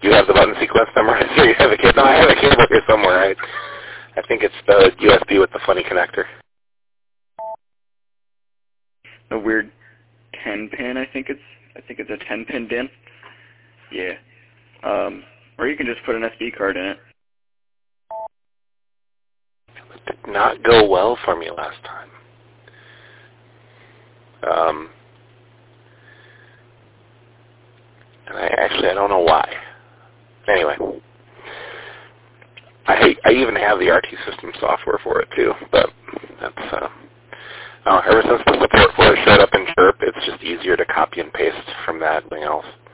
you have the button sequence memorized here? You have a cable? No, I have a cable here somewhere. I think it's the USB with the funny connector. A weird 10-pin, I think it's a 10-pin DIN. Yeah. Or you can just put an SD card in it. It did not go well for me last time. And I don't know why. Anyway. I even have the RT System software for it too, but that's ever since the support for it showed up in Chirp, it's just easier to copy and paste from that than else.